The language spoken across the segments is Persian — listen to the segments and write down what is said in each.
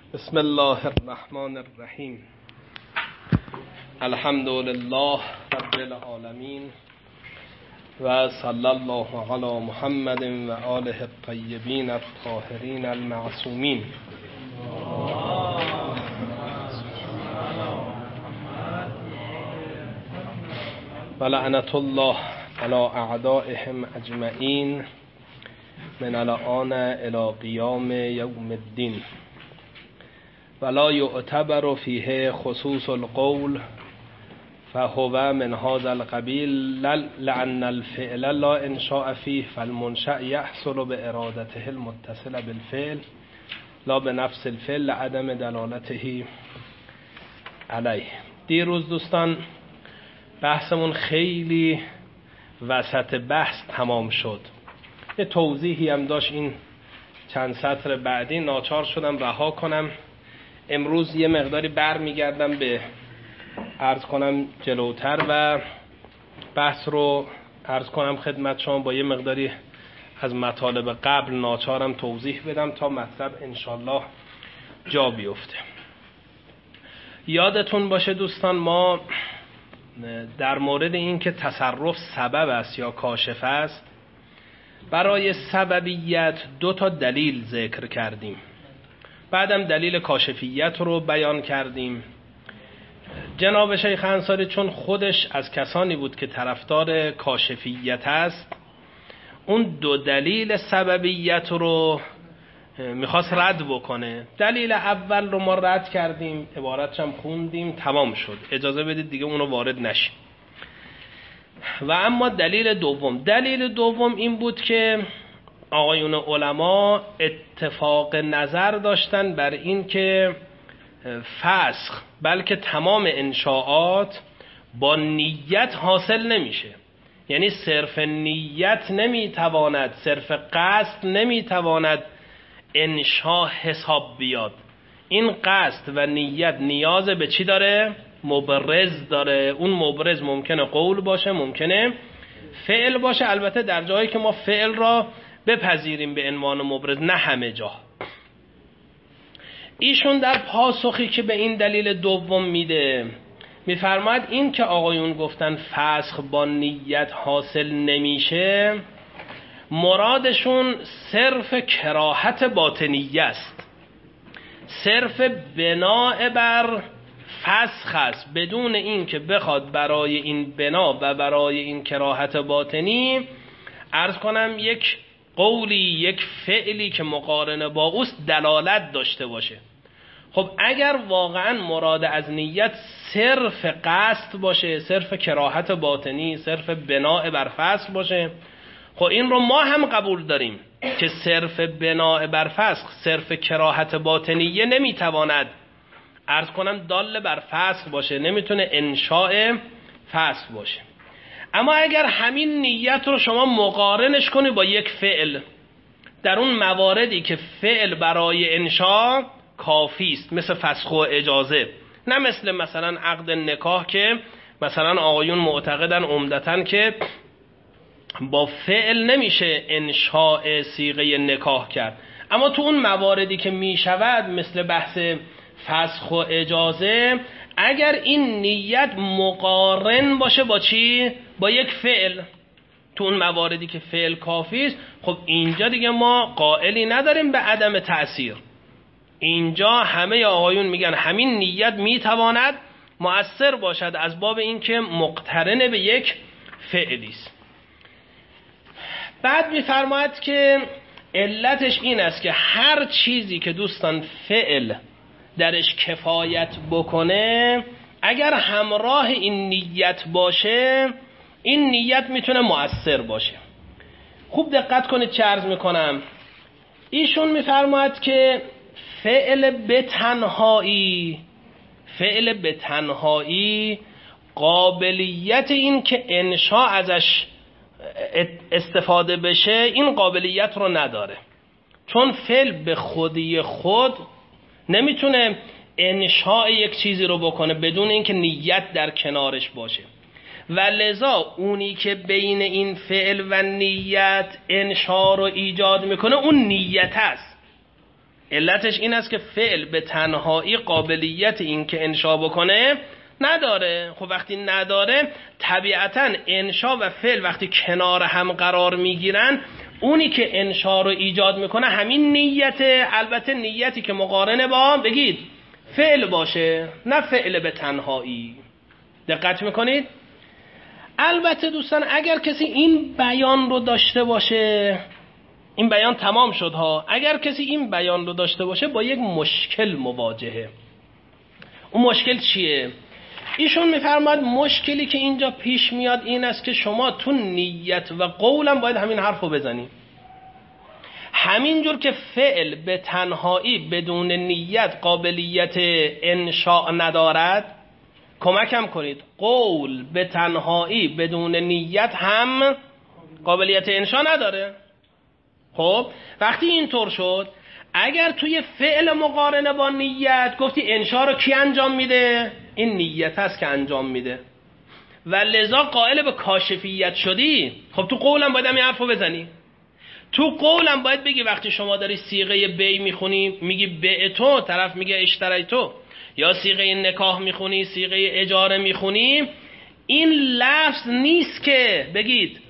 بسم الله الرحمن الرحیم. الحمد لله رب العالمین و صلی الله علی محمد و آله الطیبین الطاهرین المعصومین. و لعنت الله علی اعدائهم اجمعین من الآن الی قیام یوم الدین. ولا یعتبر فیه خصوص القول فهو من هذا القبیل لأن الفعل لا انشاء فيه فالمنشأ يحصل بإرادته المتصل بالفعل لا بنفس الفعل لعدم دلالته علیه. دیروز دوستان بحثمون خیلی وسط بحث تمام شد. یه توضیحی هم داشت، این چند سطر بعدی ناچار شدم رها کنم. امروز یه مقداری برمیگردم به عرض کنم جلوتر و بحث رو عرض کنم خدمت شما با یه مقداری از مطالب قبل ناچارم توضیح بدم تا مطلب انشالله جا بیفته. یادتون باشه دوستان، ما در مورد این که تصرف سبب است یا کاشف است، برای سببیت 2 تا دلیل ذکر کردیم. بعدم دلیل کاشفیت رو بیان کردیم. جناب شیخ انصاری چون خودش از کسانی بود که طرفدار کاشفیت است، اون 2 دلیل سببیت رو میخواست رد بکنه. دلیل اول رو ما رد کردیم، عبارتش هم خوندیم، تمام شد. اجازه بدید دیگه اون رو وارد نشیم. و اما دلیل دوم این بود که آقایون علما اتفاق نظر داشتن بر این که فسخ بلکه تمام انشاءات با نیت حاصل نمیشه. یعنی صرف نیت نمیتواند، صرف قصد نمیتواند انشاء حساب بیاد. این قصد و نیت نیاز به چی داره؟ مبرز داره. اون مبرز ممکنه قول باشه، ممکنه فعل باشه. البته در جایی که ما فعل را بپذیریم به عنوان مبرز، نه همه جا. ایشون در پاسخی که به این دلیل دوم میده میفرماید این که آقایون گفتن فسخ با نیت حاصل نمیشه، مرادشون صرف کراهت باطنیه است، صرف بناء بر فسخ است، بدون این که بخواد برای این بنا و برای این کراهت باطنی عرض کنم یک قولی، یک فعلی که مقارنه با اوست دلالت داشته باشه. خب اگر واقعا مراد از نیت صرف قصد باشه، صرف کراهت باطنی، صرف بناء بر فسخ باشه، خب این رو ما هم قبول داریم که صرف بناء بر فسخ، صرف کراهت باطنیه نمیتواند عرض کنم دال بر فسخ باشه، نمیتونه انشاء فسخ باشه. اما اگر همین نیت رو شما مقارنش کنی با یک فعل در اون مواردی که فعل برای انشاء کافی است، مثل فسخ و اجازه، نه مثلا عقد نکاح که مثلا آقایون معتقدن عمدتاً که با فعل نمیشه انشاء صیغه نکاح کرد، اما تو اون مواردی که میشود مثل بحث فسخ و اجازه، اگر این نیت مقارن باشه با چی؟ با یک فعل، تو اون مواردی که فعل کافی است، خب اینجا دیگه ما قائلی نداریم به عدم تأثیر. اینجا همه آقایون میگن همین نیت میتواند مؤثر باشد از باب این که مقترن به یک فعلی است. بعد میفرماید که علتش این است که هر چیزی که دوستان فعل درش کفایت بکنه، اگر همراه این نیت باشه، این نیت میتونه مؤثر باشه. خوب دقت کنید چه عرض میکنم. ایشون میفرماید که فعل به تنهایی قابلیت این که انشاء ازش استفاده بشه، این قابلیت رو نداره. چون فعل به خودی خود نمیتونه انشاء یک چیزی رو بکنه بدون اینکه نیت در کنارش باشه، و لذا اونی که بین این فعل و نیت انشاء رو ایجاد میکنه اون نیت است. علتش این است که فعل به تنهایی قابلیت این که انشا بکنه نداره. خب وقتی نداره طبیعتاً انشا و فعل وقتی کنار هم قرار میگیرن، اونی که انشا رو ایجاد میکنه همین نیت، البته نیتی که مقارنه با بگید فعل باشه، نه فعل به تنهایی. دقت میکنید؟ البته دوستان اگر کسی این بیان رو داشته باشه، این بیان تمام شد ها، اگر کسی این بیان رو داشته باشه با یک مشکل مواجهه. اون مشکل چیه؟ ایشون میفرماد مشکلی که اینجا پیش میاد این است که شما تو نیت و قولم باید همین حرف رو بزنید. همینجور که فعل به تنهایی بدون نیت قابلیت انشاء ندارد، کمکم کنید، قول به تنهایی بدون نیت هم قابلیت انشاء نداره. خب وقتی اینطور شد، اگر توی فعل مقارنه با نیت گفتی انشاء رو کی انجام میده؟ این نیت هست که انجام میده و لذا قائل به کاشفیت شدی. خب تو قولم باید همین حرف رو بزنی. تو قولم باید بگی وقتی شما داری صیغه بی میخونی میگی بعتو، طرف میگه اشتریتو، یا صیغه نکاح میخونی صیغه اجاره میخونی، این لفظ نیست که بگید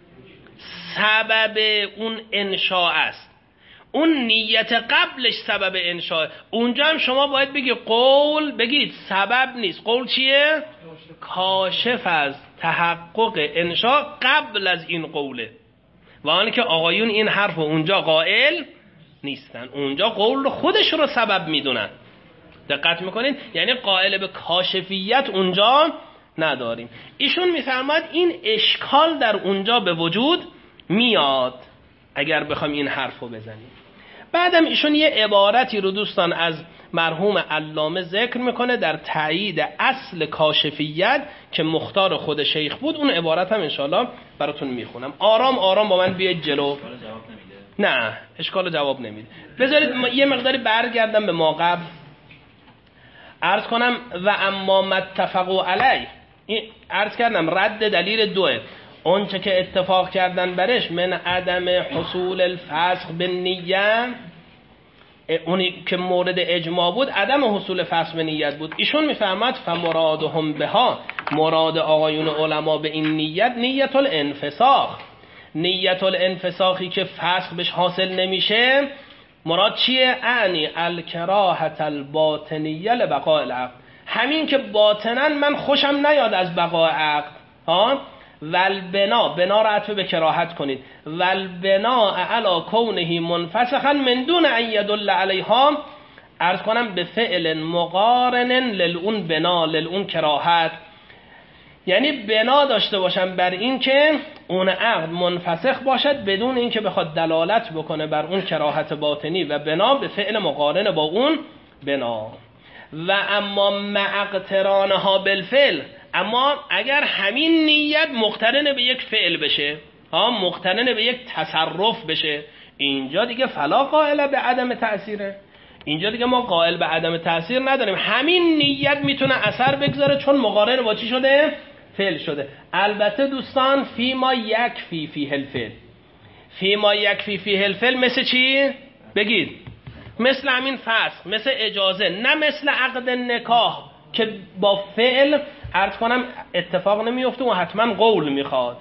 سبب اون انشاء است، اون نیت قبلش سبب انشاء. اونجا هم شما باید بگی قول، بگید سبب نیست. قول چیه؟ کاشف از تحقق انشاء قبل از این قوله. و آن که آقایون این حرف اونجا قائل نیستن، اونجا قول رو خودش رو سبب میدونن. دقت میکنین؟ یعنی قائل به کاشفیت اونجا نداریم. ایشون میفرماد این اشکال در اونجا به وجود میاد اگر بخوام این حرف رو بزنیم. بعدم ایشون یه عبارتی رو دوستان از مرحوم علامه ذکر میکنه در تایید اصل کاشفیت که مختار خود شیخ بود. اون عبارت هم انشاءالله براتون میخونم. آرام آرام با من بیاید جلو. نه اشکال جواب نمیده. بذارید یه مقداری برگردم به ما قبل، عرض کنم و اما متفقوا علی. عرض کردم رد دلیل دوه، اون چه که اتفاق کردن برش من عدم حصول الفسخ به نیت، اونی که مورد اجماع بود عدم حصول فسخ به نیت بود. ایشون میفرماد فمرادهم بها، مراد آقایون علما به این نیت نیت الانفساخ، نیت الانفساخی که فسخ بهش حاصل نمیشه مراد چیه؟ اعنی الکراهت الباطنیه لبقاء العقد، همین که باطنا من خوشم نیاد از بقاء عقد ها. والبنا، بنا را عطف به کراهت کنید، والبنا علی کونه منفسخا من دون ان یدل علیها، عرض کنم به فعل مقارن للون بنا للون کراهت، یعنی بنا داشته باشم بر این که اون عقد منفسخ باشد بدون اینکه بخواد دلالت بکنه بر اون کراهت باطنی، و بنا به فعل مقارن با اون بنا. و اما مع اقترانها بالفعل، اما اگر همین نیت مقترن به یک فعل بشه مقترن به یک تصرف بشه، اینجا دیگه فلا قائل به عدم تأثیره، اینجا دیگه ما قائل به عدم تأثیر نداریم. همین نیت میتونه اثر بگذاره چون مقارن با چی شده؟ فعل شده. البته دوستان فیما یکفی فیه الفعل، فیما یکفی فیه الفعل مثل چی؟ بگید. مثل همین فسخ، مثل اجازه، نه مثل عقد نکاح که با فعل عرض کنم اتفاق نمیفته و حتما قول میخواد.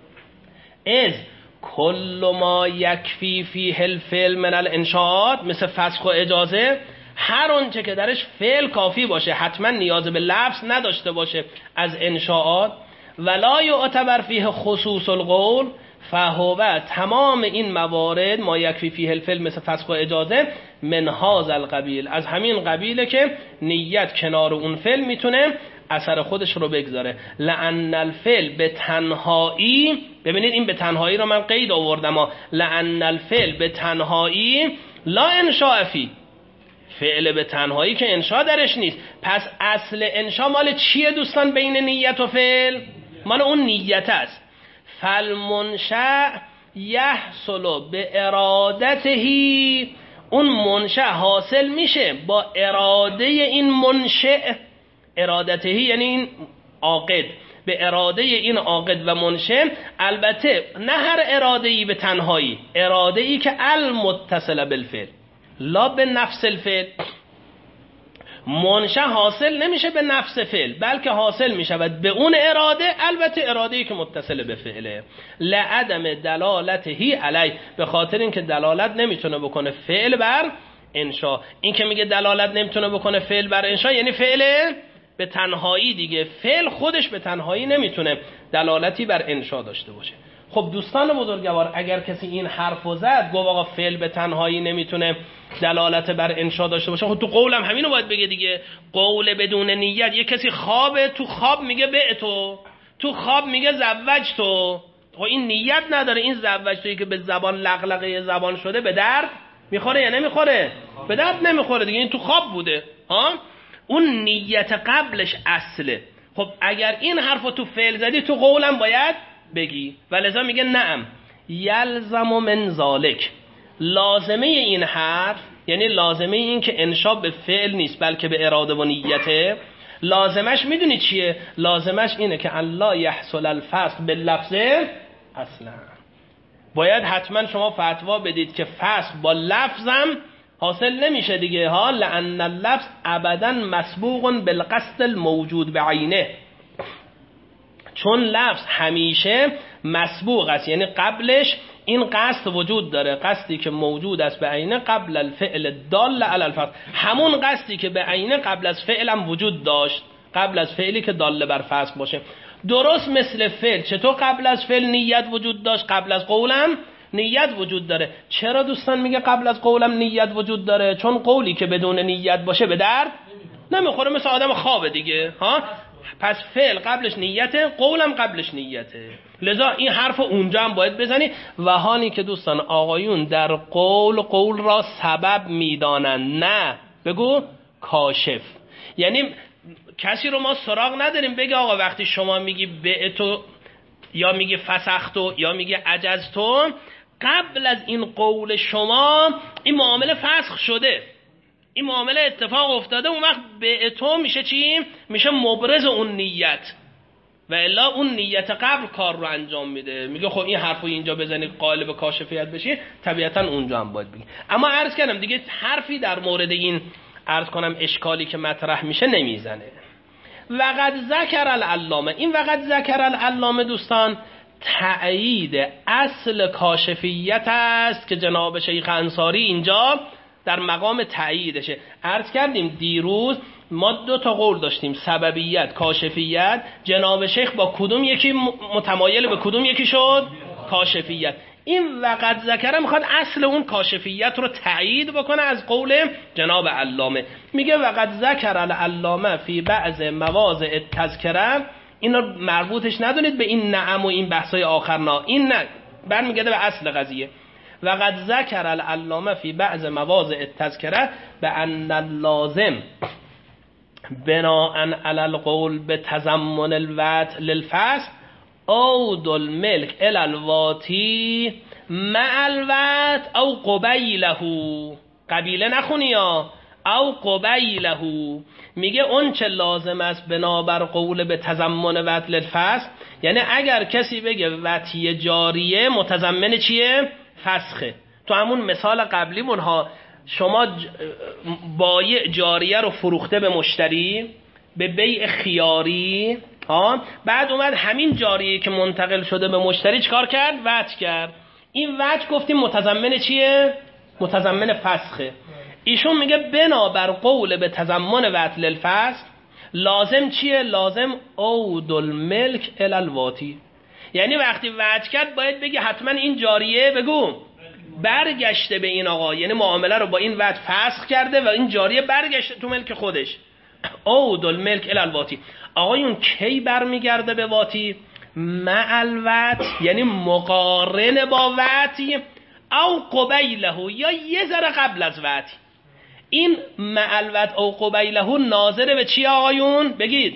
از کل ما یکفی فیه الفعل من الانشاءات، مثل فسخ و اجازه، هر آنچه که درش فعل کافی باشه حتما نیاز به لفظ نداشته باشه از انشاءات، ولا یعتبر فیه خصوص القول، فهو تمام این موارد ما یکفی فیه الفعل مثل فسخ و اجازه من هذا القبیل، از همین قبیله که نیت کنار اون فعل میتونه اثر خودش رو بگذاره. لأن الفعل به تنهایی، ببینید این به تنهایی رو من قید آوردم، لأن الفعل به تنهایی لا انشاء فی، فعل به تنهایی که انشاء درش نیست. پس اصل انشاء مال چیه دوستان بین نیت و فعل؟ مال اون نیت است. فالمنشأ یحصل به ارادته، اون منشأ حاصل میشه با اراده این منشأ، ارادته یعنی این عاقد، به اراده این عاقد و منشأ. البته نه هر اراده ای به تنهایی، اراده ای که المتصل بالفعل، لا به نفس الفعل. منشأ حاصل نمیشه به نفس فعل، بلکه حاصل میشود به اون اراده، البته اراده‌ای که متصل به فعله. لعدم دلالته علی، به خاطر اینکه دلالت نمیتونه بکنه فعل بر انشا. این که میگه دلالت نمیتونه بکنه فعل بر انشا یعنی فعل به تنهایی دیگه. فعل خودش به تنهایی نمیتونه دلالتی بر انشا داشته باشه. خب دوستان بزرگوار، اگر کسی این حرفو زد گفت آقا فعل به تنهایی نمیتونه دلالت بر انشا داشته باشه، خب تو قولم همینو باید بگه دیگه. قول بدون نیت. یه کسی خوابه، تو خواب میگه بعتو، تو خواب میگه زوجتو، خب این نیت نداره. این زوجتویی که به زبان لغلقه زبان شده به درد میخوره یا نمیخوره؟ به درد نمیخوره دیگه، این تو خواب بوده ها. اون نیت قبلش اصله. خب اگر این حرفو تو فعل زدی تو قولم باید بگی. ولذا میگه نعم یلزم من ذالک، لازمه این حرف یعنی لازمه این که انشا به فعل نیست بلکه به اراده و نیته. لازمش میدونی چیه؟ لازمش اینه که الله یحصل الفصل باللفظ اصلا. باید حتما شما فتوا بدید که فصل با لفظم حاصل نمیشه دیگه ها. لأن اللفظ ابدا مسبوق بالقصد الموجود بعینه، چون لفظ همیشه مسبوق است یعنی قبلش این قصد وجود داره، قصدی که موجود است به عینه قبل الفعل دال علی الفصل، همون قصدی که به عینه قبل از فعلم وجود داشت، قبل از فعلی که دال بر فصل باشه. درست مثل فعل. چطور قبل از فعل نیت وجود داشت؟ قبل از قولم نیت وجود داره. چرا دوستان میگه قبل از قولم نیت وجود داره؟ چون قولی که بدون نیت باشه به درد نمیخوره، مثل آدم خوابه دیگه ها. پس فعل قبلش نیته، قولم قبلش نیته. لذا این حرف اونجا هم باید بزنی. و حالی که دوستان آقایون در قول را سبب میدانند، نه بگو کاشف. یعنی کسی رو ما سراغ نداریم بگه آقا وقتی شما میگی بعتو یا میگی فسختو یا میگی عجزتو، قبل از این قول شما این معامله فسخ شده، این معامله اتفاق افتاده. اون وقت بعتو میشه چی؟ میشه مبرز اون نیت، و الا اون نیت قبل کار رو انجام میده. میگه خب این حرفو اینجا بزنید قالب کاشفیت بشی، طبیعتا اونجا هم باید بگی. اما عرض کردم دیگه حرفی در مورد این عرض کنم اشکالی که مطرح میشه نمیزنه. وقد ذکر العلامه، این وقد ذکر العلامه دوستان تأیید اصل کاشفیت است که جناب شیخ انصاری اینجا در مقام تأییدشه. عرض کردیم دیروز ما 2 تا قول داشتیم، سببیت، کاشفیت. جناب شیخ با کدوم یکی متمایل به کدوم یکی شد؟ کاشفیت. این وقد ذکر میخواد اصل اون کاشفیت رو تأیید بکنه از قول جناب علامه. میگه وقد ذکر العلامه فی بعض مواضع التذکره. این رو مربوطش ندونید به این نعم و این بحثای آخر، نه، این نه، برمیگرده به اصل قضیه. وقد ذکر العلامه فی بعض مواضع التذکره بأن اللازم بناء علی القول بتضمن الوطء للفصل عود الملک الی الواتی مع الوطء او قبیله. قبیله نخونی یا او قبیله. میگه اون چه لازم است بنابر قول به تضمن وطء للفصل، یعنی اگر کسی بگه وطی جاریه متضمن چیه؟ فسخه. تو همون مثال قبلیمون ها، شما بایع جاریه رو فروخته به مشتری به بیع خیاری ها، بعد اومد همین جاریه که منتقل شده به مشتری چکار کرد؟ وطء کرد. این وطء گفتیم متضمن چیه؟ متضمن فسخه. ایشون میگه بنابر قول به تضمن وطء للفصل لازم چیه؟ لازم عود الملک الی الواتی. یعنی وقتی وطء کرد باید بگی حتما این جاریه بگو برگشته به این آقا، یعنی معامله رو با این وطء فسخ کرده و این جاریه برگشته تو ملک خودش. عود الملک الی الواتی. آقایون کی برمیگرده به واتی؟ مع الوطء، یعنی مقارن با وطی، او قبیله، یا یه ذره قبل از وطی. این مع الوطء او قبیله ناظر به چی آقایون؟ بگید.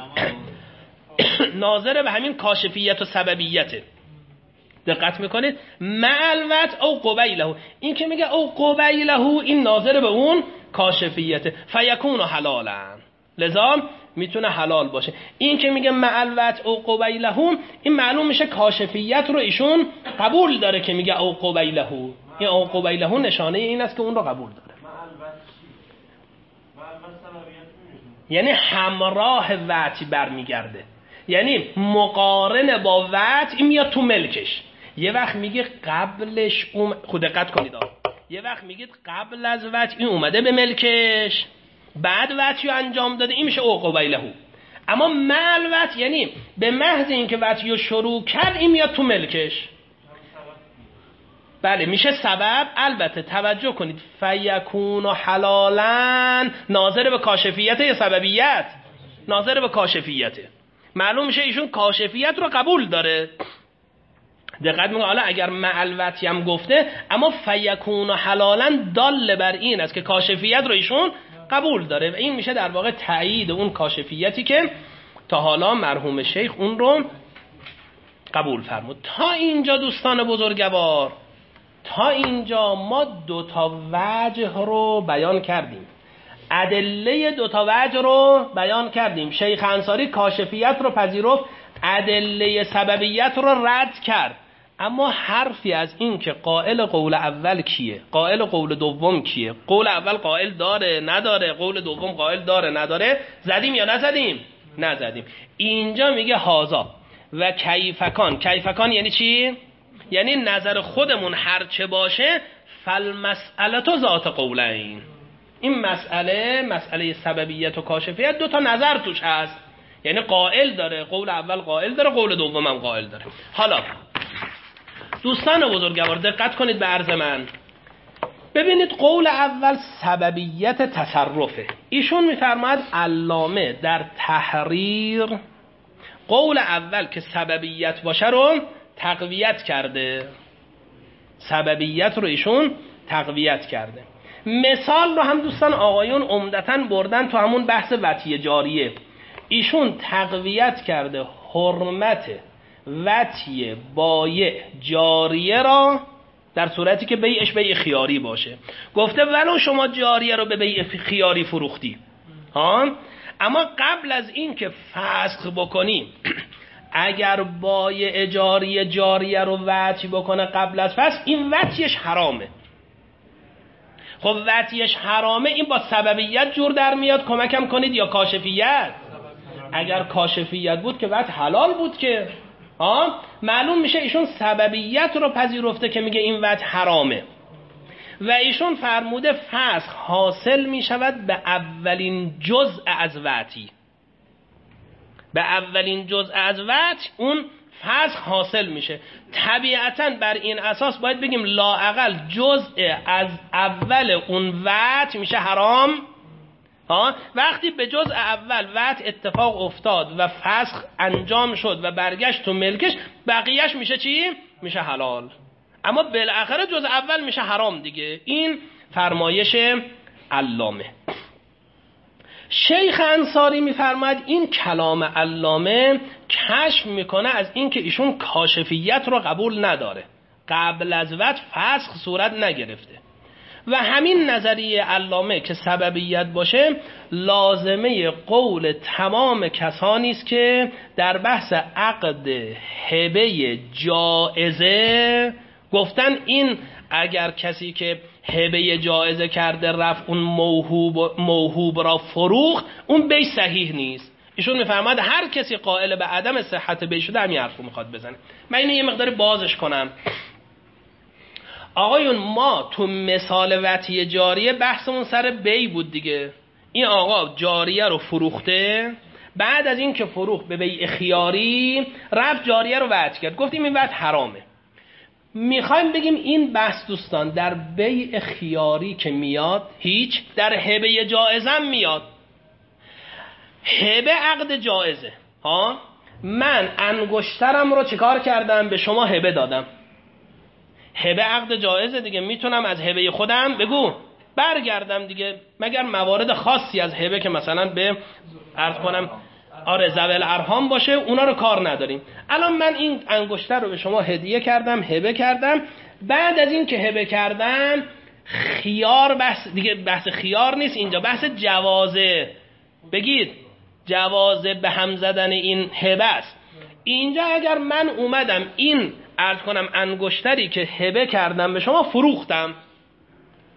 ناظر به همین کاشفیت و سببیته. دقت میکنید؟ مع الوطء او قبیله، این که میگه او قبیله این ناظر به اون کاشفیته. فیکون حلالا، لذا میتونه حلال باشه. این که میگه مع الوطء او قبیله، این معلوم میشه کاشفیت رو ایشون قبول داره که میگه او قبیله. این او قبیله نشانه این است که اون رو قبول داره. یعنی همراه وطی برمیگرده، یعنی مقارن با وطی میاد تو ملکش. یه وقت میگه قبلش خود دقت کنید یه وقت میگید قبل از وطی این اومده به ملکش، بعد وطی رو انجام داده، این میشه عقوبیله. اما مع وطی یعنی به محض اینکه وطی رو شروع کرد این میاد تو ملکش. بله میشه سبب. البته توجه کنید فیکون و حلالا ناظر به کاشفیت یا سببیت؟ ناظر به کاشفیته. معلوم میشه ایشون کاشفیت رو قبول داره. دقت میکنه حالا اگر معلوتی هم گفته، اما فیکون و حلالا دال بر این است که کاشفیت رو ایشون قبول داره و این میشه در واقع تایید اون کاشفیتی که تا حالا مرحوم شیخ اون رو قبول فرمود. تا اینجا دوستان بزرگوار، تا اینجا ما 2 وجه رو بیان کردیم، ادله 2 وجه رو بیان کردیم. شیخ انصاری کاشفیت رو پذیرفت، ادله سببیت رو رد کرد. اما حرفی از این که قائل قول اول کیه، قائل قول دوم کیه، قول اول قائل داره نداره، قول دوم قائل داره نداره، زدیم یا نزدیم؟ نزدیم. اینجا میگه هازا و کیفکان. کیفکان یعنی چی؟ یعنی نظر خودمون هرچه باشه فالمسئله تو ذات قولین. این مسئله سببیت و کاشفیت 2 نظر توش هست، یعنی قائل داره، قول اول قائل داره، قول دوم هم قائل داره. حالا دوستان بزرگوار دقت کنید به عرض من. ببینید قول اول سببیت تصرفه. ایشون میفرماید علامه در تحریر قول اول که سببیت باشه رو تقویت کرده، سببیت رو ایشون تقویت کرده. مثال رو هم دوستان آقایون عمدتاً بردن تو همون بحث وطی جاریه. ایشون تقویت کرده حرمت وطی بایع جاریه را در صورتی که بیعش بیع خیاری باشه. گفته ولو شما جاریه رو به بیع خیاری فروختی اما قبل از این که فسخ بکنی اگر بایع جاریه رو وطی بکنه قبل از فسخ، این وطیش حرامه. خب وطیش حرامه، این با سببیت جور در میاد. کمکم کنید یا کاشفیت؟ اگر کاشفیت بود که وطی حلال بود که معلوم میشه ایشون سببیت رو پذیرفته که میگه این وطی حرامه و ایشون فرموده فسخ حاصل میشود به اولین جزء از وطی. به اولین جزء از وطی اون فسخ حاصل میشه. طبیعتاً بر این اساس باید بگیم لااقل جزء از اول اون وطی میشه حرام. وقتی به جزء اول وطی اتفاق افتاد و فسخ انجام شد و برگشت تو ملکش، بقیهش میشه چی؟ میشه حلال. اما بالاخره جزء اول میشه حرام دیگه. این فرمایش علامه. شیخ انصاری میفرماید این کلام علامه کشف میکنه از این که ایشون کاشفیت رو قبول نداره، قبل از وقت فسخ صورت نگرفته و همین نظریه علامه که سببیت باشه لازمه قول تمام کسانی است که در بحث عقد هبه جائزه گفتن این اگر کسی که هبه جائزه کرده رفت اون موهوب را فروخت، اون بی صحیح نیست. ایشون میفرماد هر کسی قائل به عدم صحت بی شده همین حرفو میخواد بزنه. من اینو یه مقدار بازش کنم. آقایون ما تو مثال وطی جاریه بحثمون سر بی بود دیگه. این آقا جاریه رو فروخته، بعد از این که فروخت به بیع خیاری رفت جاریه رو وطی کرد، گفتیم این وطی حرامه. میخوایم بگیم این بحث دوستان در بیع خیاری که میاد هیچ، در هبه جائزه میاد. هبه عقد جائزه من انگشترم رو چیکار کردم؟ به شما هبه دادم. هبه عقد جائزه دیگه، میتونم از هبه خودم بگو برگردم دیگه، مگر موارد خاصی از هبه که مثلا به عرض کنم ذوی الارحام باشه، اونا رو کار نداریم. الان من این انگشتر رو به شما هدیه کردم، هبه کردم. بعد از این که هبه کردم خیار بحث دیگه، بحث خیار نیست اینجا، بحث جوازه. بگید جوازه به هم زدن این هبه است. اینجا اگر من اومدم این عرض کنم انگشتری که هبه کردم به شما فروختم،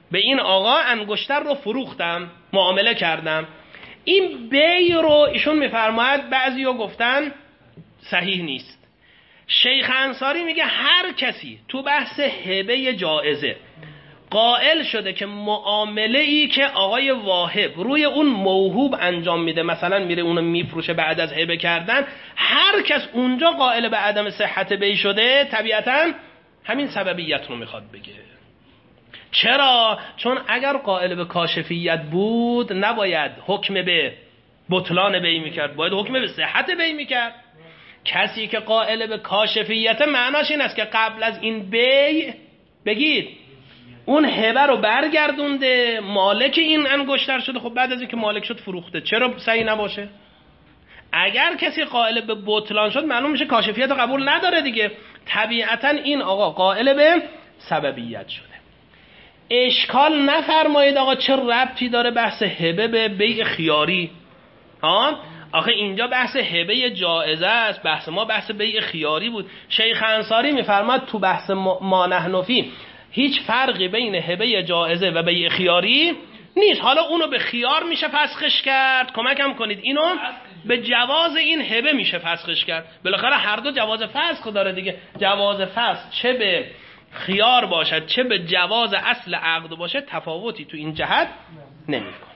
به این آقا انگشتر رو فروختم، معامله کردم. این بی رو ایشون میفرماید بعضیا گفتن صحیح نیست. شیخ انصاری میگه هر کسی تو بحث هبه جائزه قائل شده که معامله ای که آقای واهب روی اون موهوب انجام میده، مثلا میره اونو میفروشه بعد از هبه کردن، هر کس اونجا قائل به عدم صحت بی شده، طبیعتا همین سببیت رو میخواد بگه. چرا؟ چون اگر قائل به کاشفیت بود نباید حکم به بطلان بی میکرد، باید حکم به صحت بی میکرد. کسی که قائل به کاشفیت معناش این است که قبل از این بی بگید اون هبه رو برگردونده، مالک این انگشتر شده، خب بعد از اینکه مالک شد فروخته، چرا صحیح نباشه؟ اگر کسی قائل به بطلان شد معلوم میشه کاشفیت رو قبول نداره دیگه، طبیعتا این آقا قائل به سببیت شده. اشکال نفرمایید آقا چه ربطی داره بحث هبه به بیع خیاری؟ آخه اینجا بحث هبه جائزه است، بحث ما بحث بیع خیاری بود. شیخ انصاری میفرماد تو بحث ما نحن فیه هیچ فرقی بین هبه جائزه و بیع خیاری نیست. حالا اونو به خیار میشه فسخش کرد، کمکم کنید، اینو به جواز این هبه میشه فسخش کرد. بالاخره هر دو جواز فسخ داره دیگه. جواز فسخ چه به خیار باشد چه به جواز اصل عقد باشه تفاوتی تو این جهت نمیکنه.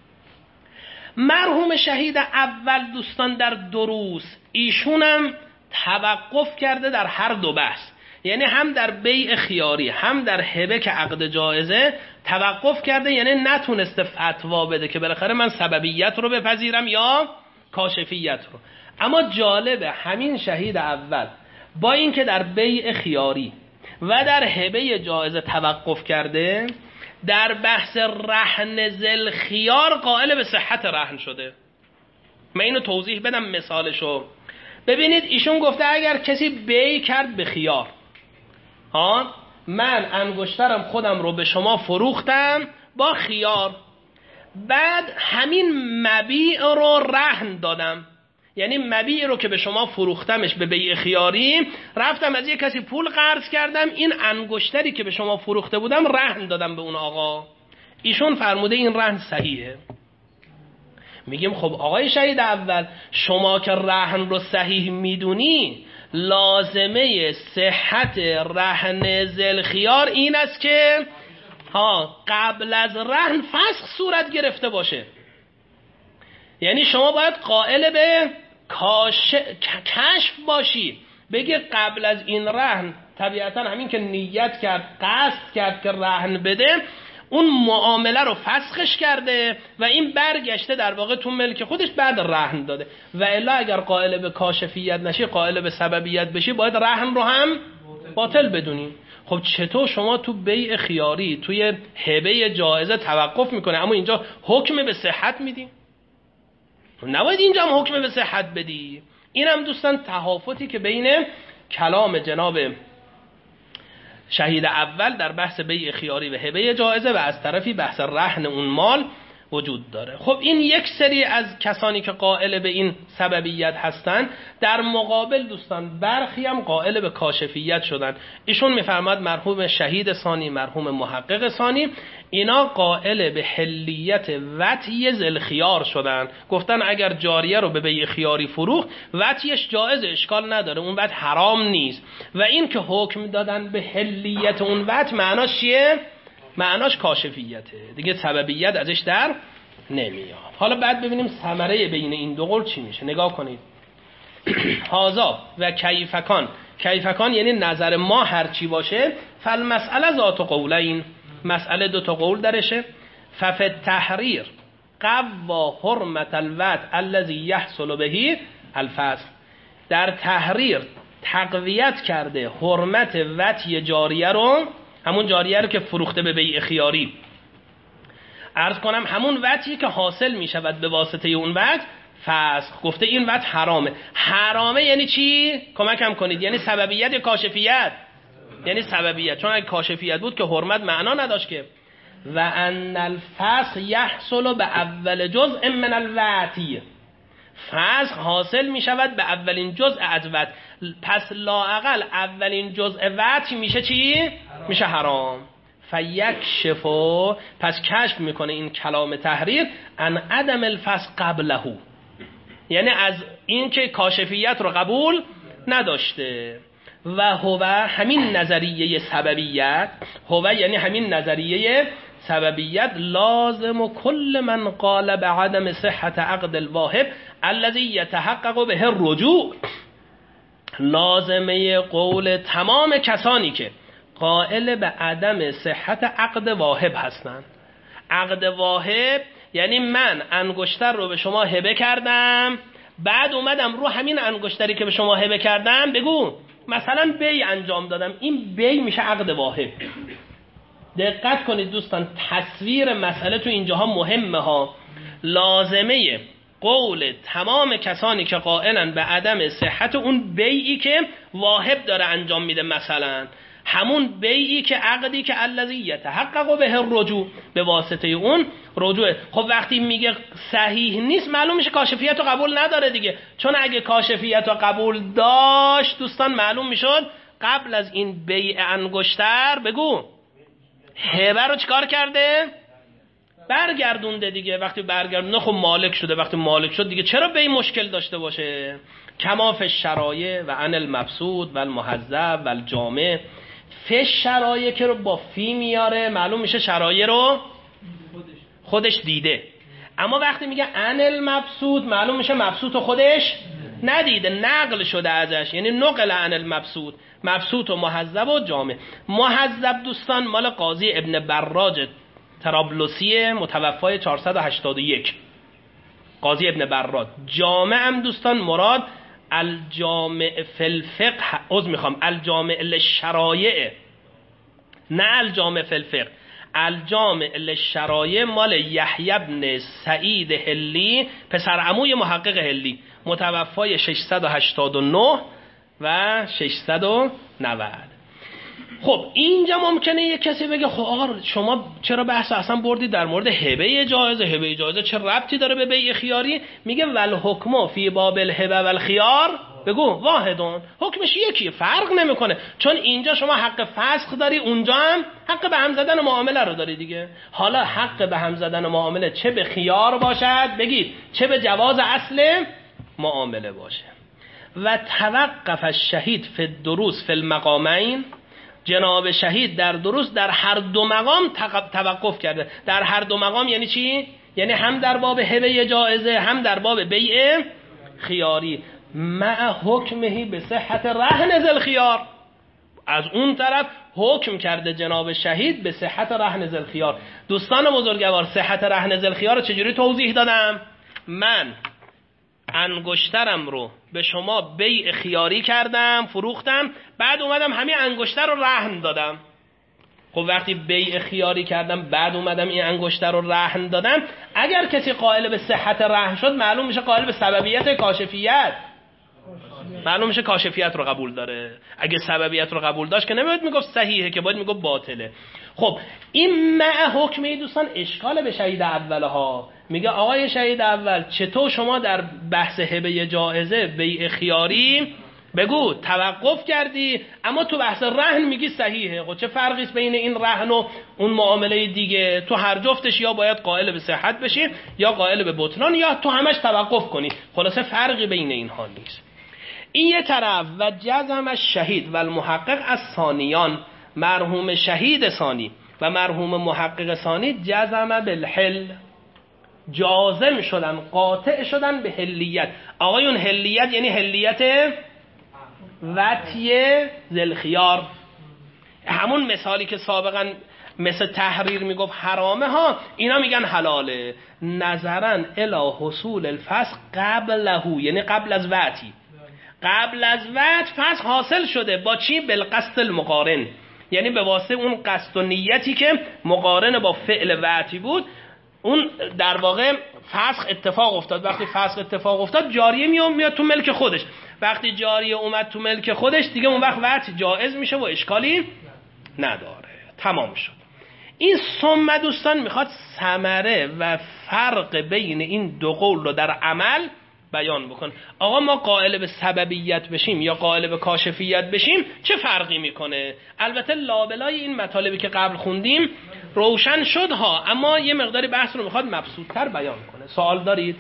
مرحوم شهید اول دوستان در دروس ایشونم توقف کرده در هر دو بحث، یعنی هم در بیع خیاری هم در هبه که عقد جائزه توقف کرده، یعنی نتونسته فتوا بده که بالاخره من سببیت رو بپذیرم یا کاشفیت رو. اما جالبه همین شهید اول با اینکه در بیع خیاری و در هبه جائزه توقف کرده، در بحث رهن ذل خیار قائل به صحت رهن شده. من اینو توضیح بدم مثالشو. ببینید ایشون گفته اگر کسی بیع کرد به خیار، من انگشترم خودم رو به شما فروختم با خیار، بعد همین مبیع رو رهن دادم، یعنی مبیع رو که به شما فروختمش به بیع خیاری، رفتم از یک کسی پول قرض کردم، این انگشتری که به شما فروخته بودم رهن دادم به اون آقا. ایشون فرموده این رهن صحیحه. میگیم خب آقای شهید اول، شما که رهن رو صحیح میدونی، لازمه صحت رهن ذل خیار این است که قبل از رهن فسخ صورت گرفته باشه. یعنی شما باید قائل به کشف باشی، بگه قبل از این رهن طبیعتا همین که نیت کرد قصد کرد که رهن بده، اون معامله رو فسخش کرده و این برگشته در واقع تو ملک خودش بعد رهن داده. و الا اگر قائل به کاشفیت نشی، قائل به سببیت بشی، باید رهن رو هم باطل بدونی. خب چطور شما تو بیع خیاری توی هبه جائزه توقف میکنه اما اینجا حکم به صحت میدی؟ نباید اینجا هم حکم به صحت بدی. این هم دوستان تهافتی که بین کلام جناب شهید اول در بحث بیع خیاری و هبه جائزه و از طرفی بحث رهن اون مال وجود داره. خب این یک سری از کسانی که قائل به این سببیت هستن. در مقابل دوستان برخی هم قائل به کاشفیت شدن. ایشون میفرماد مرحوم شهید ثانی، مرحوم محقق ثانی، اینا قائل به حلیت وطی ذل خیار شدن. گفتن اگر جاریه رو به بیع خیاری فروخت، وطیش جایز، اشکال نداره، اون وط حرام نیست. و این که حکم دادن به حلیت اون وط معناش چیه؟ معناش کاشفیته دیگه، سببیت ازش در نمیاد. حالا بعد ببینیم ثمره بین این دو قول چی میشه. نگاه کنید. هازا و کیفکان. کیفکان یعنی نظر ما هر چی باشه. فالمسئله ذات قولین، مسئله دو تا قول درشه. ففی التحریر قوا حرمت الوط الذی یحصل به الفسخ، در تحریر تقویت کرده حرمت وطی جاریه رو، همون جاریه رو که فروخته به بیع خیاری، عرض کنم همون وطی که حاصل می شود به واسطه اون وط فسخ. گفته این وط حرامه. حرامه یعنی چی؟ کمکم کنید. یعنی سببیت یا کاشفیت؟ یعنی سببیت، چون اگه کاشفیت بود که حرمت معنا نداشت که. و ان الفسخ یحصل به اول جزء من الوطی، فسخ حاصل می شود به اولین جزء از وط، پس لااقل اولین جزء وط میشه چی؟ میشه حرام. فیکشفو، پس کشف میکنه این کلام تحریر ان عدم الفسق قبله، یعنی از این که کاشفیت رو قبول نداشته. و هو همین نظریه سببیت، هو یعنی همین نظریه سببیت، لازم و کل من قال بعدم صحت عقد الواهب الذي يتحقق به الرجوع، لازمه قول تمام کسانی که قائل به عدم صحت عقد واهب هستند. عقد واهب یعنی من انگشتر رو به شما هبه کردم، بعد اومدم رو همین انگشتری که به شما هبه کردم بگو مثلا بی انجام دادم، این بی میشه عقد واهب. دقت کنید دوستان، تصویر مسئله تو اینجاها مهمه ها. لازمه قول تمام کسانی که قائلن به عدم صحت اون بیعی که واهب داره انجام میده، مثلا همون بیعی که عقدی که الذی یتحقق به الرجوع، به واسطه اون رجوع. خب وقتی میگه صحیح نیست معلوم میشه کاشفیت رو قبول نداره دیگه، چون اگه کاشفیت رو قبول داشت دوستان معلوم میشد قبل از این بیع انگشتر بگو هبه رو چیکار کرده؟ برگردونده دیگه. وقتی برگردونده خب مالک شده، وقتی مالک شد دیگه چرا به این مشکل داشته باشه؟ کما فی الشرایع و عن المبسوط و المهذب و الجامع. فی الشرایع که رو با فی میاره معلوم میشه شرایع رو خودش دیده، اما وقتی میگه عن المبسوط معلوم میشه مبسوط خودش ندیده، نقل شده ازش، یعنی نقل عن المبسوط، مبسوط و مهذب و جامع. مهذب دوستان مال قاضی ابن براج طرابلسی متوفای 481، قاضی ابن براج. جامع هم دوستان مراد الجامع فی الفقه، الجامع للشرایع، نه الجامع فی الفقه. الجامع للشرایع مال یحیی بن سعید هلی، پسر عموی محقق هلی، متوفای 689 و 690. خب اینجا ممکنه یک کسی بگه خب آقا شما چرا بحث اصلا بردید در مورد هبه جایزه؟ هبه جایزه چه ربطی داره به بیع خیاری؟ میگه ول حکم فی باب الهبه و الخیار بگو واحدون، حکمش یکیه، فرق نمیکنه، چون اینجا شما حق فسخ داری، اونجا هم حق به هم زدن معامله رو داری دیگه. حالا حق به هم زدن معامله چه به خیار باشد بگید، چه به جواز اصل معامله باشه. و توقف الشهید فی الدروس فی المقامین، جناب شهید در دروس در هر دو مقام توقف کرده. در هر دو مقام یعنی چی؟ یعنی هم در باب هبه جائزه هم در باب بیع خیاری، مع حکمهی به صحت رهن ذل خیار. از اون طرف حکم کرده جناب شهید به صحت رهن ذل خیار. دوستان بزرگوار، صحت رهن ذل خیار رو چجوری توضیح دادم؟ من انگشترم رو به شما بیع خیاری کردم، فروختم، بعد اومدم همین انگشتر رو رهن دادم. خب وقتی بیع خیاری کردم بعد اومدم این انگشتر رو رهن دادم، اگر کسی قائل به صحت رهن شد معلوم میشه قائل به سببیت کاشفیت، معلوم میشه کاشفیت رو قبول داره. اگه سببیت رو قبول داشت که نمیاد میگفت صحیحه، که باید میگفت باطله. خب این مع حکمی دوستان اشکال به شهید اولها. میگه آقای شهید اول چطور شما در بحث هبه جائزه بیع خیاری بگو توقف کردی، اما تو بحث رهن میگی صحیحه؟ خب چه فرقی است بین این رهن و اون معامله دیگه؟ تو هر جفتش یا باید قائل به صحت بشی یا قائل به بطلان یا تو همش توقف کنی. خلاصه فرقی بین اینها نیست. این یه طرف. و جزم الشهید و المحقق از ثانیان، مرحوم شهید ثانی و مرحوم محقق ثانی جزم بالحل، جازم شدن، قاطع شدن به حلیت. آقایون حلیت یعنی حلیت وطی ذل خیار، همون مثالی که سابقا مثل تحریر میگفت حرامه ها، اینا میگن حلاله. نظرن الی حصول الفسق قبله، یعنی قبل از وطی، قبل از وطی فسق حاصل شده. با چی؟ بالقصد المقارن، یعنی به واسطه اون قصد و نیتی که مقارن با فعل وطی بود، اون در واقع فسخ اتفاق افتاد. وقتی فسخ اتفاق افتاد جاریه میاد تو ملک خودش. وقتی جاریه اومد تو ملک خودش دیگه اون وقت وطی جائز میشه و اشکالی نداره. تمام شد. این ثم دوستان میخواد ثمره و فرق بین این دو قول رو در عمل بیان بکن. آقا ما قائل به سببیت بشیم یا قائل به کاشفیت بشیم چه فرقی میکنه؟ البته لابلای این مطالبی که قبل خوندیم روشن شد ها، اما یه مقداری بحث رو میخواد مبسوط‌تر بیان کنه. سوال دارید؟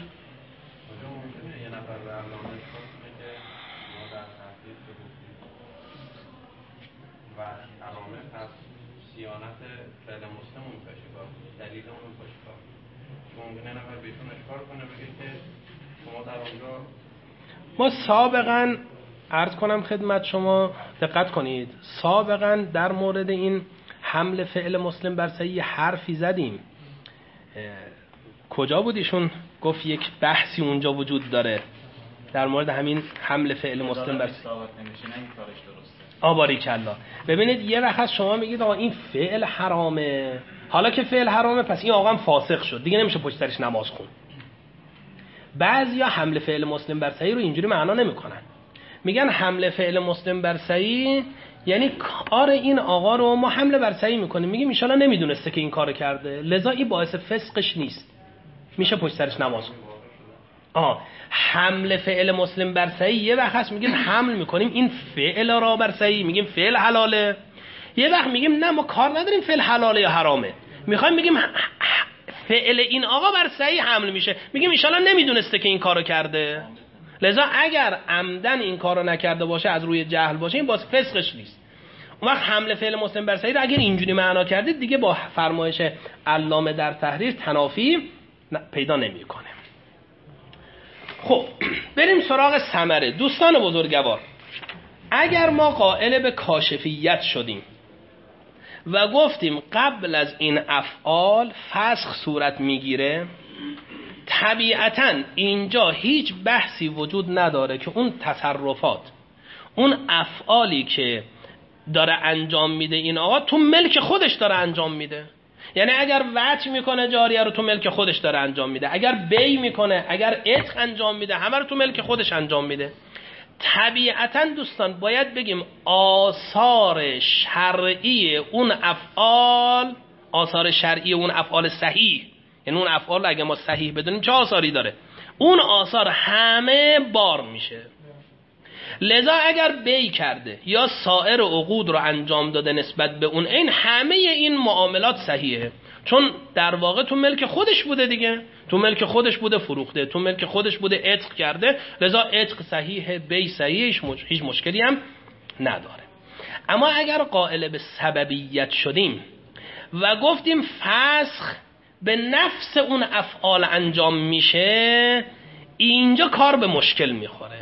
صیانت فعل مسلم اون کاشفا، دلیل اون کاشفا، ممکنه نفر بهشون اشکار کنه بگه که شما در اونجا. ما سابقا عرض کنم خدمت شما، دقت کنید، سابقا در مورد این حمل فعل مسلم بر صحیح حرفی زدیم. کجا بود ایشون گفت یک بحثی اونجا وجود داره در مورد همین حمل فعل مسلم بر صحیح. باریکالله. ببینید یه وقت شما میگید آقا این فعل حرامه، حالا که فعل حرامه پس این آقا هم فاسق شد دیگه نمیشه پشت سرش نماز خون. بعضیا حمل فعل مسلم بر صحیح رو اینجوری معنا نمیکنن، میگن حمل فعل مسلم بر صحیح یعنی کار این آقا رو ما حمله بر صحیح میکنیم، میگیم ان شاءالله نمیدونسته که این کارو کرده لذا این باعث فسقش نیست، میشه پشت سرش نماز خون. حمل فعل مسلم بر صحیح یه وقت هست میگیم حمل میکنیم این فعل را بر صحیح، میگیم فعل حلاله. یه وقت میگیم نه ما کار نداریم فعل حلاله یا حرامه، میخوایم بگیم فعل این آقا بر صحیح حمل میشه، میگیم ان شاءالله نمیدونسته که این کارو کرده لذا اگر عمدن این کارو نکرده باشه از روی جهل باشه این باز فسقش نیست. اون وقت حمل فعل مسلم بر صحیح رو اگر اینجوری معنا کردید دیگه با فرمایش علامه در تحریر تنافی پیدا نمیکنه. خب بریم سراغ ثمره. دوستان بزرگوار، اگر ما قائل به کاشفیت شدیم و گفتیم قبل از این افعال فسخ صورت میگیره، طبیعتاً اینجا هیچ بحثی وجود نداره که اون تصرفات، اون افعالی که داره انجام میده این آقا تو ملک خودش داره انجام میده. یعنی اگر وجه میکنه جاریه رو تو ملک خودش داره انجام میده، اگر بی میکنه، اگر عتق انجام میده، همه رو تو ملک خودش انجام میده. طبیعتاً دوستان باید بگیم آثار شرعی اون افعال، آثار شرعی اون افعال صحیح، یعنی اون افعال اگه ما صحیح بدونیم چه آثاری داره، اون آثار همه بار میشه. لذا اگر بی کرده یا سایر عقود رو انجام داده نسبت به اون این همه این معاملات صحیحه، چون در واقع تو ملک خودش بوده دیگه، تو ملک خودش بوده فروخته، تو ملک خودش بوده عتق کرده، لذا عتق صحیحه، بی صحیحه، هیچ مشکلی هم نداره. اما اگر قائل به سببیت شدیم و گفتیم فسخ به نفس اون افعال انجام میشه، اینجا کار به مشکل میخوره.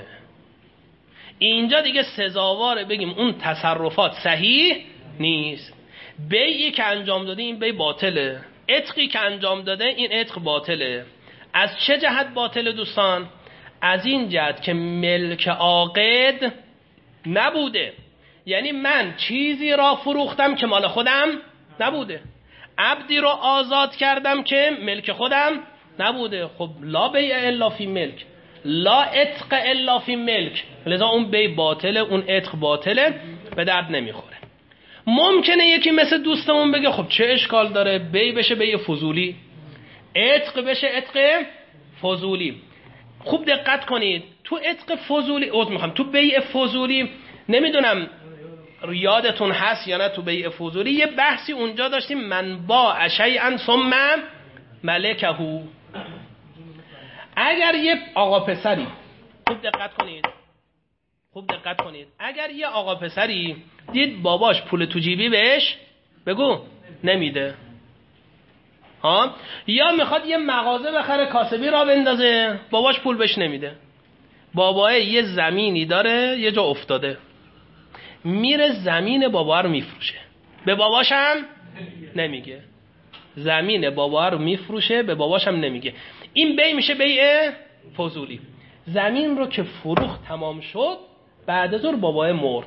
اینجا دیگه سزاواره بگیم اون تصرفات صحیح نیست. بیعی که انجام داده این بی باطله، عتقی که انجام داده این عتق باطله. از چه جهت باطله دوستان؟ از این جهت که ملک عاقد نبوده، یعنی من چیزی را فروختم که مال خودم نبوده، عبدی را آزاد کردم که ملک خودم نبوده. خب لا بیع الا فی ملک، لا عتق الا فی ملک، لذا اون بی باطله، اون عتق باطله، به درد نمیخوره. ممکنه یکی مثل دوستمون بگه خب چه اشکال داره بی بشه بی فضولی، عتق بشه عتق فضولی. خوب دقت کنید، تو عتق فضولی تو بیع فضولی، نمیدونم یادتون هست یا نه، تو بیع فضولی یه بحثی اونجا داشتیم، من باع شیئا ثم ملکه. اگر یه آقا پسری، خوب دقت کنید، اگر یه آقا پسری دید باباش پول تو جیبی بهش بگو نمیده، یا میخواد یه مغازه بخره کاسبی را بندازه، باباش پول بهش نمیده، باباه یه زمینی داره یه جا افتاده، میره زمین بابا رو میفروشه، به باباش هم نمیگه، زمین بابا رو میفروشه به باباش هم نمیگه. این بی میشه بیع فضولی. زمین رو که فروخت تمام شد، بعد از اون بابای مرد.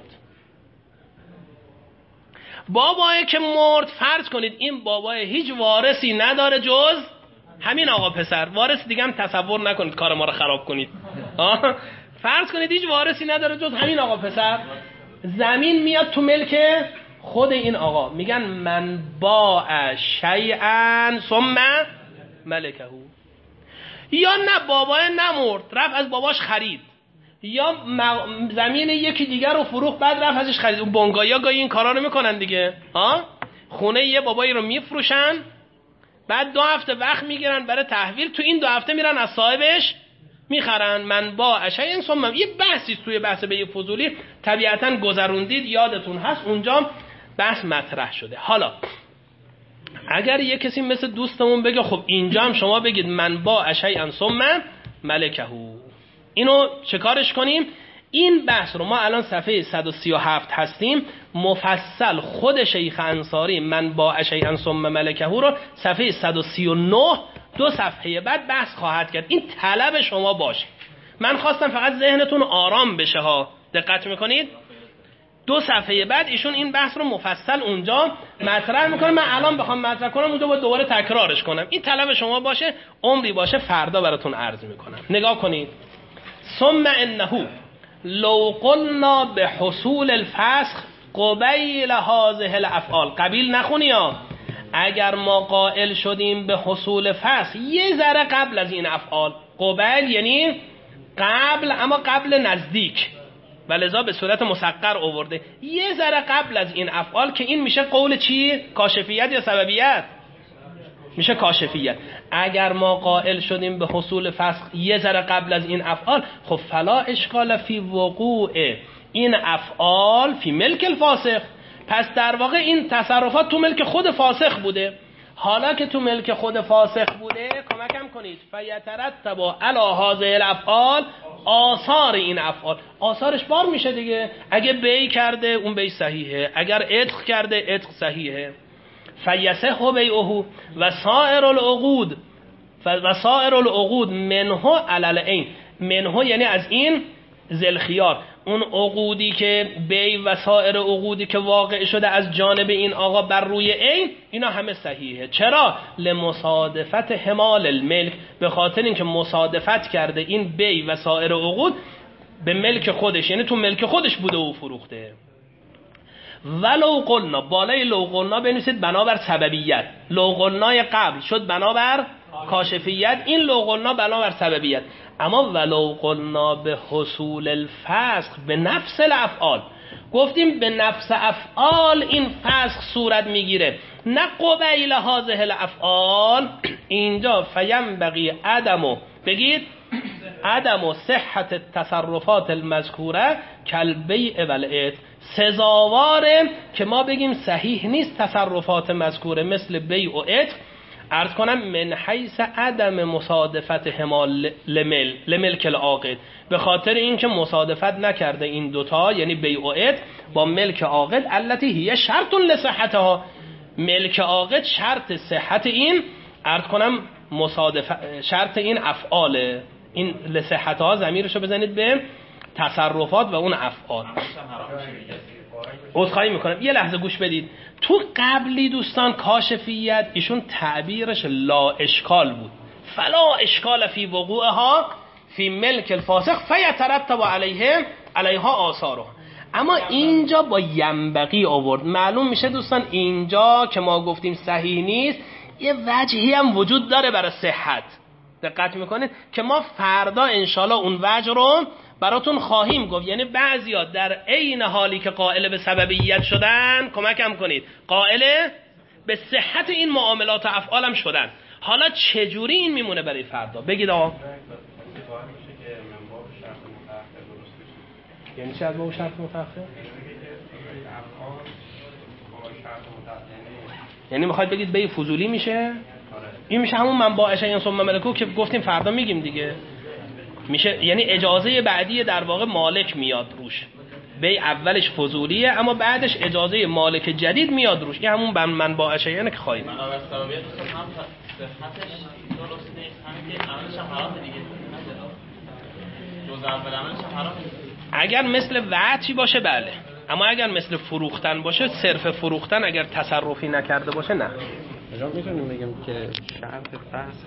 بابایی که مرد، فرض کنید این بابای هیچ وارثی نداره جز همین آقا پسر، وارث دیگه هم تصور نکنید کار ما رو خراب کنید. فرض کنید هیچ وارثی نداره جز همین آقا پسر، زمین میاد تو ملک خود این آقا، میگن من باع شیئا ثم ملکه. یا نه بابای نمرد رفت از باباش خرید، یا زمین یکی دیگر رو فروخت بعد رفت ازش خرید. اون بنگایا گاهی این کارا رو میکنن دیگه ها، خونه یه بابایی رو میفروشن بعد 2 هفته وقت میگیرن برای تحویل، تو این 2 هفته میرن از صاحبش میخرن. من با اشیاء ثم یه بحثی توی بحث به فضولی طبیعتا گذروندید، یادتون هست اونجا بحث مطرح شده. حالا اگر یه کسی مثل دوستمون بگه خب اینجا هم شما بگید من با اشیاء ثم ملکه، اینو چه کارش کنیم؟ این بحث رو ما الان صفحه 137 هستیم، مفصل خود شیخ انصاری من با اشیاء ثم ملکه رو صفحه 139 2 صفحه بعد بحث خواهد کرد. این طلب شما باشه. من خواستم فقط ذهنتون آرام بشه ها، دقت میکنید 2 صفحه بعد ایشون این بحث رو مفصل اونجا مطرح میکنه. من الان بخوام مطرح کنم اونجا با دوباره تکرارش کنم. این طلب شما باشه، عمری باشه فردا براتون عرض میکنم. نگاه کنید. ثم انه لو قلنا به حصول الفسخ قبیل هذه الافعال، قبیل نخونی ها، اگر ما قائل شدیم به حصول فسخ یه ذره قبل از این افعال، قبیل یعنی قبل اما قبل نزدیک، ولذا به صورت مسقر آورده، یه ذره قبل از این افعال، که این میشه قول چی؟ کاشفیت یا سببیت؟ میشه کاشفیت. اگر ما قائل شدیم به حصول فسخ یه ذره قبل از این افعال، خب فلا اشکال فی وقوع این افعال فی ملک الفاسخ، پس در واقع این تصرفات تو ملک خود فاسخ بوده. حالا که تو ملک خود فاسخ بوده کمکم کنید، فیترتب علی هذه الافعال آثار این افعال، آثارش بار میشه دیگه. اگه بیع کرده اون بیع صحیحه، اگر عتق کرده عتق صحیحه. فیصح بیعه و سائر العقود و سائر العقود منه علی العین، منه یعنی از این ذل خیار، اون عقودی که بیع و سایر عقودی که واقع شده از جانب این آقا بر روی عین، اینا همه صحیحه. چرا؟ لمصادفت حمال الملک، به خاطر اینکه مصادفت کرده این بیع و سایر عقود به ملک خودش، یعنی تو ملک خودش بوده و فروخته. ولو قلنا، بالای لو قلنا بنویسید بنابر سببیت، لو قلنای قبل شد بنابر کاشفیت، این لو قلنا بنابر سببیت. اما ولو قلنا به حصول الفسخ به نفس الافعال، گفتیم به نفس افعال این فسخ صورت میگیره، نه قبیل هذه الافعال. اینجا فینبغی عدمو، بگید عدم صحت التصرفات المذکوره کالبیع والعتق، سزاواره که ما بگیم صحیح نیست تصرفات مذکوره مثل بیع و عتق، عرض کنم من حیث عدم مصادفت حمال لملک العاقد، به خاطر اینکه مصادفت نکرده این دوتا یعنی بیع و عتق با ملک عاقد، التي هی شرط لصحتها، ملک عاقد شرط صحت این، عرض کنم شرط این افعاله. این لصحتها ضمیرشو بزنید به تصرفات و اون افعال. عذرخواهی میکنم یه لحظه گوش بدید. تو قبلی دوستان کاشفیت ایشون تعبیرش لا اشکال بود، فلا اشکال فی وقوعها فی ملک الفاسخ فیترتب علیها آثارها. اما اینجا با ینبغی آورد، معلوم میشه دوستان اینجا که ما گفتیم صحیح نیست یه وجهی هم وجود داره برای صحت. دقت میکنید که ما فردا انشالله اون وجه رو براتون خواهیم گفت. یعنی بعضیا در عین حالی که قائل به سببیت شدن، کمکم کنید، قائل به صحت این معاملات و افعال هم شدن. حالا چجوری این میمونه برای فردا؟ بگید آقا. یعنی چه از باب شرط متأخر؟ یعنی میخواید بگید به فضولی میشه؟ این میشه همون من با اشیاء ثم ملکه که گفتیم فردا میگیم دیگه. میشه یعنی اجازه بعدی در واقع مالک میاد روش. بی اولش فضولیه اما بعدش اجازه مالک جدید میاد روش. این همون من با اشیاء که خواهیم. من اول سببیت دوستان هم صحتش درست نیست، همین که عملش هم حرام دیگه. جزء اول عملش هم حرام. اگر مثل وعطی باشه بله، اما اگر مثل فروختن باشه، صرف فروختن اگر تصرفی نکرده باشه نه. میتونیم بگیم که شرط فسخ